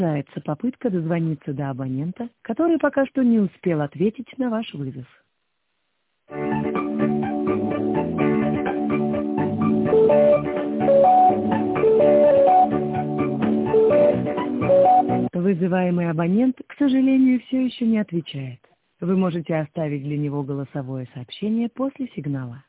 Продолжается попытка дозвониться до абонента, который пока что не успел ответить на ваш вызов. Вызываемый абонент, к сожалению, все еще не отвечает. Вы можете оставить для него голосовое сообщение после сигнала.